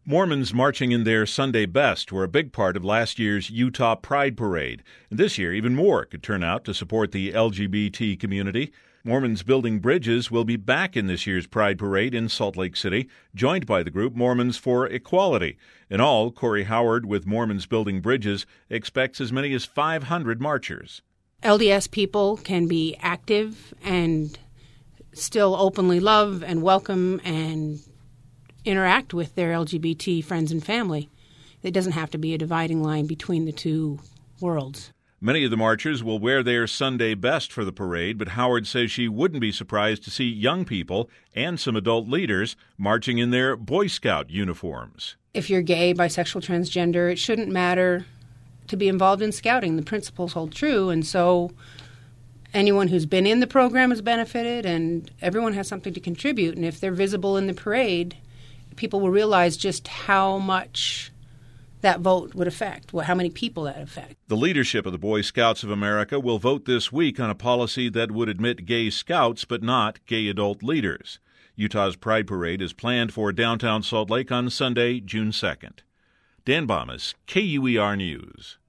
Mormons marching in their Sunday best were a big part of last year's Utah Pride Parade. And this year, even more could turn out to support the LGBT community. Mormons Building Bridges will be back in this year's Pride Parade in Salt Lake City, joined by the group Mormons for Equality. In all, Corey Howard with Mormons Building Bridges expects as many as 500 marchers. LDS people can be active and still openly love and welcome and interact with their LGBT friends and family. It doesn't have to be a dividing line between the two worlds. Many of the marchers will wear their Sunday best for the parade, but Howard says she wouldn't be surprised to see young people and some adult leaders marching in their Boy Scout uniforms. If you're gay, bisexual, transgender, it shouldn't matter to be involved in scouting. The principles hold true, and so anyone who's been in the program has benefited, and everyone has something to contribute. And if they're visible in the parade, people will realize just how much that vote would affect, how many people that affect. The leadership of the Boy Scouts of America will vote this week on a policy that would admit gay scouts but not gay adult leaders. Utah's Pride Parade is planned for downtown Salt Lake on Sunday, June 2nd. Dan Baumas, KUER News.